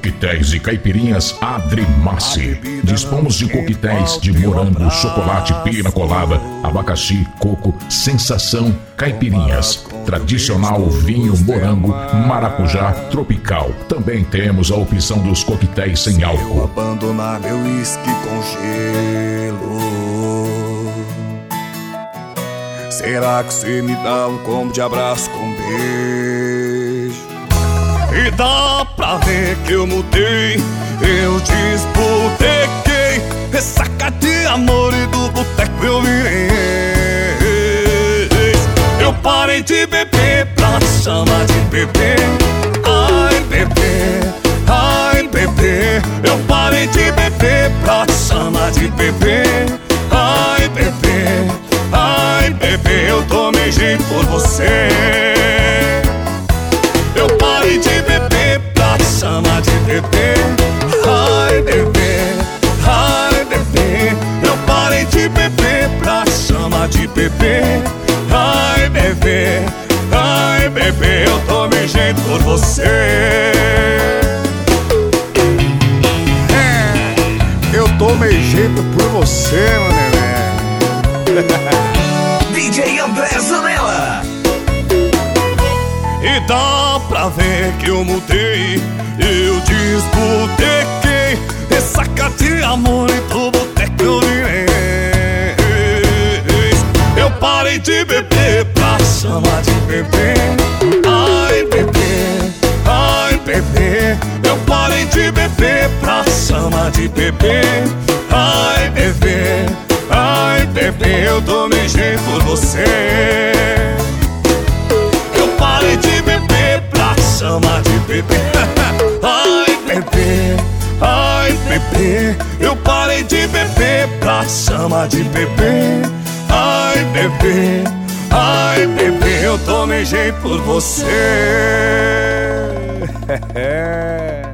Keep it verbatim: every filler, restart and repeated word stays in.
Coquetéis e caipirinhas Adrimassi. Dispomos de coquetéis de morango, chocolate, pina colada, abacaxi, coco, sensação, caipirinhas, tradicional vinho, morango, maracujá, tropical. Também temos a opção dos coquetéis sem álcool. Eu abandonar meu uísque com gelo, será que você me dá um combo de abraço com beijo? E dá pra ver que eu mudei, eu disputequei, ressaca de amor e do boteco eu virei. Eu parei de beber pra te chamar de bebê. Ai bebê, ai bebê. Eu parei de beber pra te chamar de bebê. Ai bebê, ai bebê. Eu tomei jeito por você. Eu parei de beber pra te chamar de bebê. Ai bebê, ai bebê. Eu parei de beber pra te chamar de bebê. Ai bebê, ai bebê. Eu tomei jeito por você. É, eu tomei jeito por você, meu neném. D J André Zanella. E dá pra ver que eu mudei, eu disputequei, ressaca de amor e do boteco eu virei. Eu parei de beber pra chamar de bebê. Ai bebê, ai bebê. Eu parei de beber pra chamar de bebê. Ai bebê, ai bebê. Eu tomei jeito por você. Eu parei de beber pra chamar de bebê. Ai bebê, ai bebê. Eu parei de beber pra chamar de bebê. Ai bebê, ai bebê. Eu tomei jeito por você.